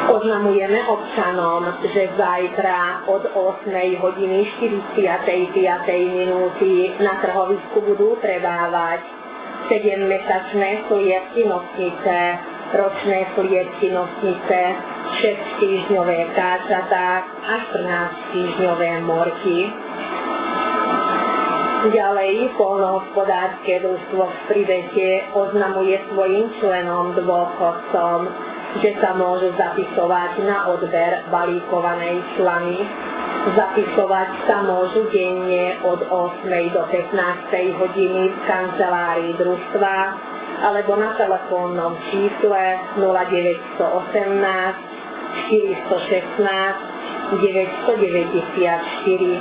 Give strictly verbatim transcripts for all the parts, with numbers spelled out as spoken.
Oznamujeme občanom, že zajtra od ôsmej hodiny štyridsiatej piatej minúty na trhovisku budú prebávať sedemmesačné sliepky nosnice, ročné sliepky nosnice, šesťtýždňové káčatá a štrnásťtýždňové morky. Ďalej, poľnohospodárske družstvo v Pribete oznamuje svojim členom dôchodcom, že sa môžu zapisovať na odber balíkovanej slamy. Zapisovať sa môžu denne od ôsmej do pätnástej hodiny v kancelárii družstva alebo na telefónnom čísle nula deväť jeden osem, štyri jedna šesť, deväť deväť štyri.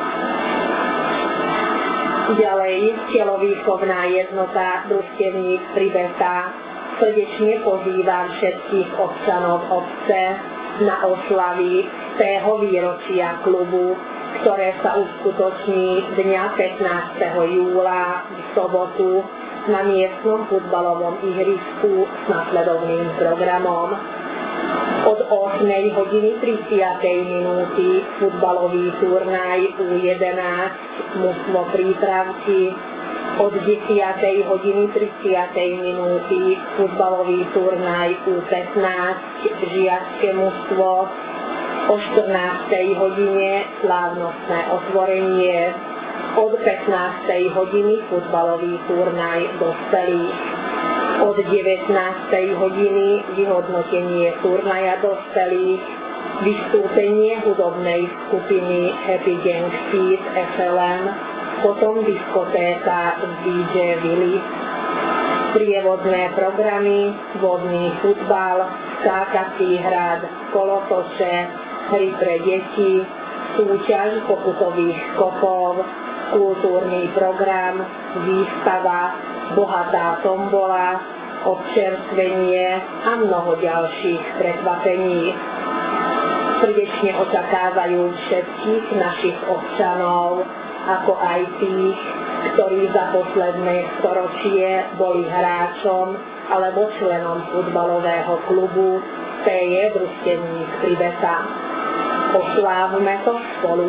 Ďalej, telovýchovná jednota Družstevník Pribeta srdečne pozývam všetkých občanov obce na oslavy tého výročia klubu, ktoré sa uskutoční dňa pätnásteho júla v sobotu na miestnom futbalovom ihrisku s nasledovným programom. Od ôsmej hodiny tridsiatej minúty futbalový turnaj U jedenásť mužstvo Prípravky, od desiatej hodiny tridsiatej minúty futbalový turnaj U pätnásť žiacké mužstvo, o štrnástej hodine slávnostné otvorenie, od pätnástej hodiny futbalový turnaj dospelých, od devätnástej hodiny vyhodnotenie turnaja dospelých, vystúpenie hudobnej skupiny Happy Gang Feed ef el em, potom diskotéka z dý džej Willy, prievodné programy, vodný futbal, skákací hrad, kolotoče, hry pre deti, súťaž pokutových skokov, kultúrny program, výstava, bohatá tombola, občerstvenie a mnoho ďalších prekvapení. Srdečne očakávajú všetkých našich občanov, ako aj tých, ktorí za posledné storočie boli hráčom alebo členom futbalového klubu té jé Družstevník Pribeta. Oslávme to spolu.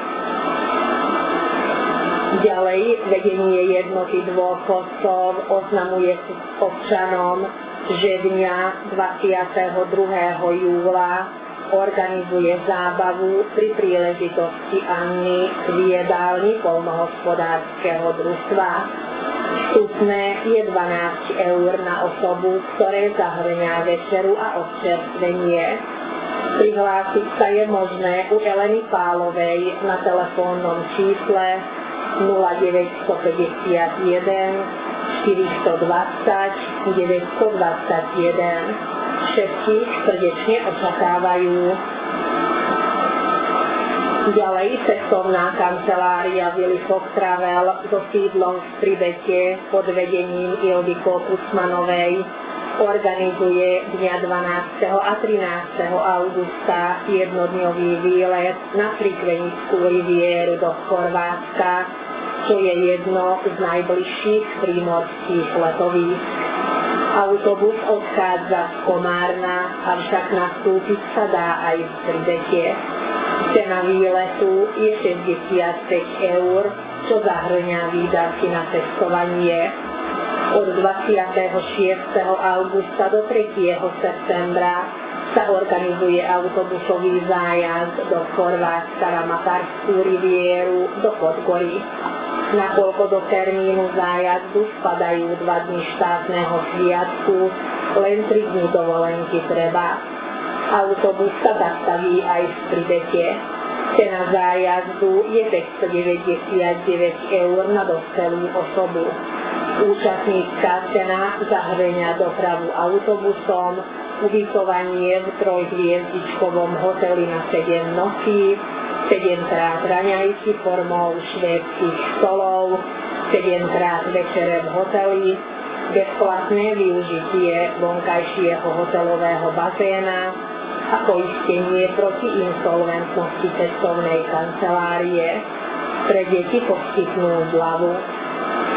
Ďalej, vedenie jednoty dôchodcov oznamuje občanom, že dňa dvadsiateho druhého júla organizuje zábavu pri príležitosti Anny v jedálni poľnohospodárskeho družstva. Vstupné je dvanásť eur na osobu, ktoré zahrňa večeru a občerstvenie. Prihlásiť sa je možné u Eleny Pálovej na telefónnom čísle nula deväť päť jeden, štyri dva nula, deväť dva jeden. Všetkých srdečne očakávajú. Ďalej, cestovná kancelária Willy Fox Travel so sídlom v Pribete pod vedením Ildiko Kucmanovej organizuje dňa dvanásteho a trinásteho augusta jednodňový výlet na Frikvenickú rivieru do Chorvátska, čo je jedno z najbližších prímorských letovísk. Autobus odchádza z Komárna, avšak nastúpiť sa dá aj v Pribete. Cena výletu je šesťdesiatpäť eur, čo zahrňa výdavky na cestovanie. Od dvadsiateho šiesteho augusta do tretieho septembra sa organizuje autobusový zájazd do Chorvátska na Makarskú rivieru do Podgory. Nakoľko do termínu zájazdu spadajú dva dni štátneho sviatku, len tri dni dovolenky treba. Autobus sa zastaví aj v Pribete. Cena zájazdu je päťstodeväťdesiatdeväť eur na dospelú osobu. Účastnícka cena zahrňa dopravu autobusom, ubytovanie v trojhviezdičkovom hoteli na sedem nocí, sedemkrát raňajky formou švédskych stolov, sedemkrát večere v hoteli, bezplatné využitie vonkajšieho hotelového bazéna a poistenie proti insolventnosti cestovnej kancelárie. Pre deti poskytnú zľavu.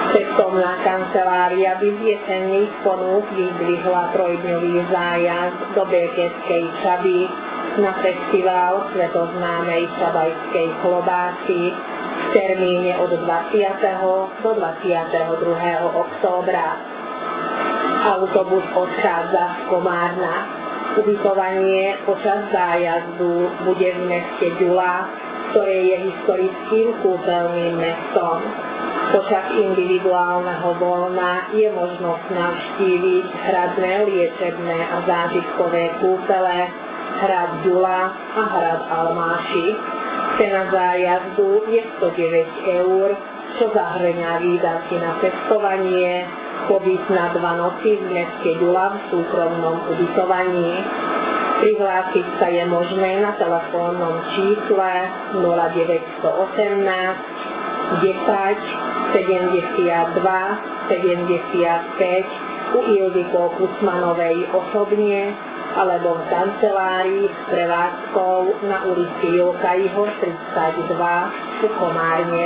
Cestou na kancelária vyviesených ponúk vyzdvihla trojdňový zájazd do Belkeskej Čaby na festival svetoznámej čabajskej klobásy v termíne od dvadsiateho do dvadsiateho druhého októbra. Autobus odchádza z Komárna. Ubytovanie počas zájazdu bude v meste Ďula, ktoré je historickým kúpeľným mestom. Počas individuálneho voľna je možnosť navštíviť hradné, liečebné a zážitkové kúpele, hrad Ďula a hrad Almáši. Cena zájazdu je stodeväť eur, čo zahrňa výdavky na cestovanie, pobyt na dva noci v meste Ďula v súkromnom ubytovaní. Prihlásiť sa je možné na telefónnom čísle nula deväť jeden osem desať sedemdesiatdva sedemdesiatpäť u Ildiko Kusmanovej osobne alebo v kancelárii s prevádzkou na ulici Jokaiho tridsaťdva v Komárne.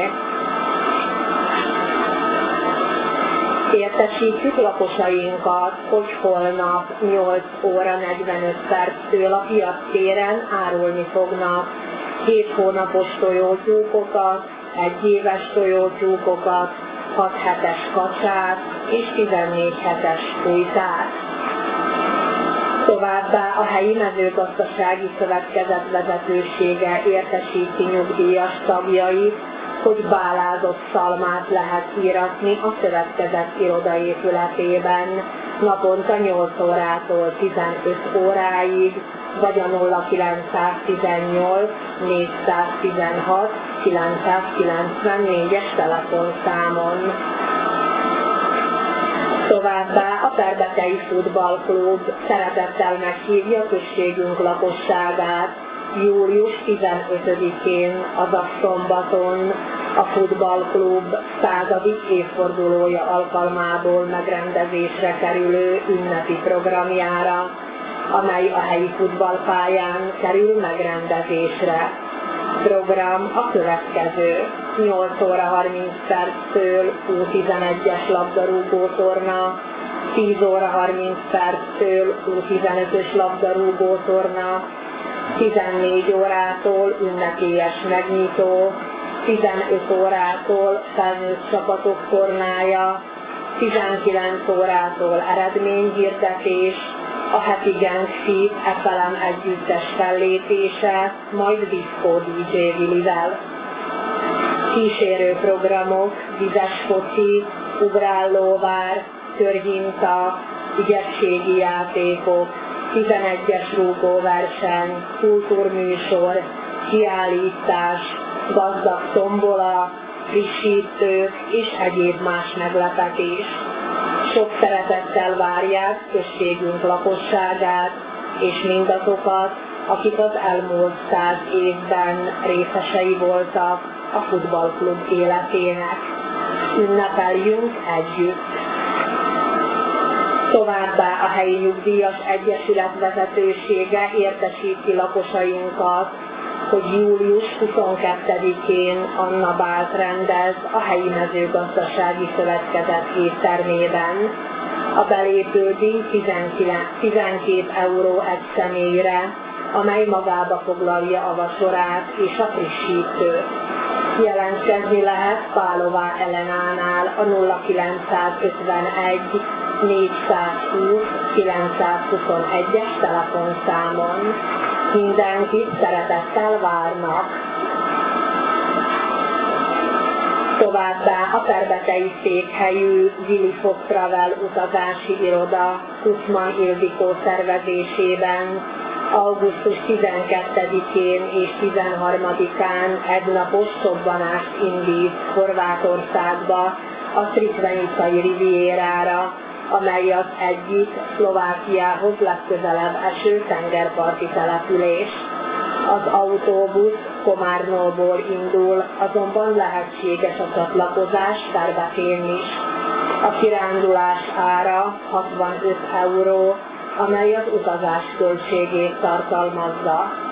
Értesítjük lakosainkat, hogy holnap nyolc óra negyvenöt perctől a piactéren árulni fognak hét hónapos tojótyúkokat, egy éves tojótyúkokat, hat hetes kacsát és tizennégy hetes fújtát. Továbbá a helyi mezőgazdasági szövetkezet vezetősége értesíti nyugdíjas tagjait, hogy bálázott szalmát lehet íratni a szövetkezet irodaépületében naponta nyolc órától tizenöt óráig, vagy a nulla kilencszáztizennyolc négyszáztizenhat kilencszázkilencvennégyes telefonszámon. Továbbá a Perbetei Futballklub szeretettel meghívja községünk lakosságát július tizenötödikén, azaz szombaton a futballklub századik évfordulója alkalmából megrendezésre kerülő ünnepi programjára, amely a helyi futballpályán kerül megrendezésre. Program a következő: nyolc óra harminc perctől U tizenegyes labdarúgótorna, tíz óra harminc perctől U tizenötös labdarúgótorna, tizennégy órától ünnepélyes megnyitó, tizenöt órától felnőtt csapatok tornája, tizenkilenc órától eredményhirdetés, a heti Gang Fit ef el em együttes fellépése, majd diszkó dé dzsé Vilivel. Kísérő programok, vizes foci, ugrállóvár, körhinta, ügyességi játékok, tizenegyes rúgóverseny, kultúrműsor, kiállítás, gazdag tombola, frissítők és egyéb más meglepetés. Sok szeretettel várják községünk lakosságát és mindazokat, akik az elmúlt száz évben részesei voltak a futballklub életének. Ünnepeljünk együtt! Továbbá a helyi nyugdíjas egyesület vezetősége értesíti lakosainkat, hogy július huszonkettedikén Anna Bált rendez a helyi mezőgazdasági szövetkezet éttermében. A belépődíj tizenkét euró egy személyre, amely magába foglalja a vacsorát és a frissítőt. Jelentkezni lehet Pálová Elenánál a nulla kilencszázötvenegy négyszázhúsz kilencszázhuszonegyes telefonszámon. Mindenkit szeretettel várnak. Továbbá a perbetei székhelyű Willy Fox Travel utazási iroda Kusman Ildikó szervezésében augusztus tizenkettedikén és tizenharmadikán egynapos csobbanást indít Horvátországba, a Crikvenicai Rivierára, amely az egyik Szlovákiához legközelebb eső tengerparti település. Az autóbusz Komárnóból indul, azonban lehetséges a csatlakozás Perbetén is. A kirándulás ára hatvanöt euró, amely az utazás költségét tartalmazza.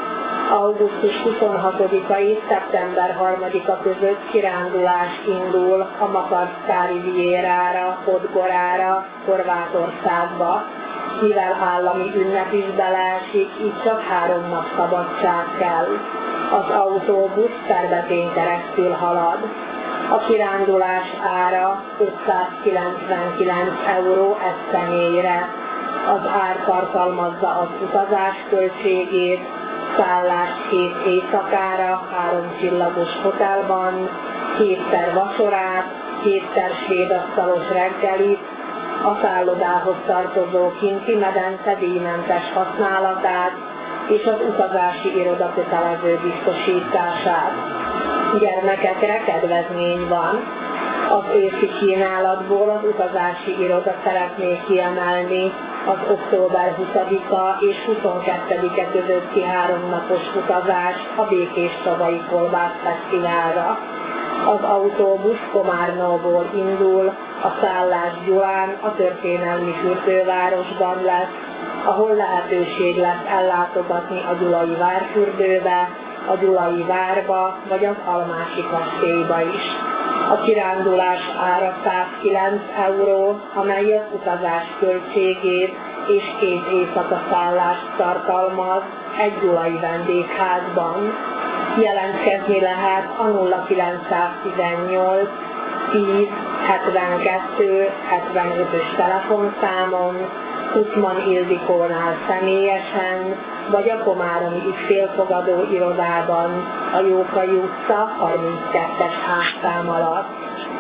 augusztus huszonhatodikai szeptember harmadika között kirándulás indul a Makarszká Rivierára, Podgorára, Horvátországba. Mivel állami ünnep is beleesik, így csak három nap szabadság kell. Az autóbusz Szerbetén keresztül halad. A kirándulás ára ötszázkilencvenkilenc euró egy személyre. Az ár tartalmazza az utazás költségét, szállást hét éjszakára, három csillagos hotelban, kétszer vacsorát, kétszer svédasztalos reggelit, a szállodához tartozó kinti medence díjmentes használatát és az utazási iroda kötelező biztosítását. Gyermekekre kedvezmény van. Az őszi kínálatból az utazási iroda szeretné kiemelni az október huszadika és huszonkettedike közötti háromnapos utazást a Békés-Csabai Kolbász Fesztiválra. Az autóbusz Komárnóból indul, a szállás Gyulán, a történelmi fürdővárosban lesz, ahol lehetőség lesz ellátogatni a Gyulai Várfürdőbe, a Gyulai Várba vagy az Almási kastélyba is. A kirándulás ára százkilenc euró, amely az utazás költségét és két éjszaka szállást tartalmaz egy gyulai vendégházban. Jelentkezni lehet a nulla kilencszáztizennyolc tíz hetvenkettő hetvenötös telefonszámon, Kuszman Ildikónál személyesen, vagy a komáromi ügyfélfogadó irodában, a Jókai utca harminckettes házszám alatt.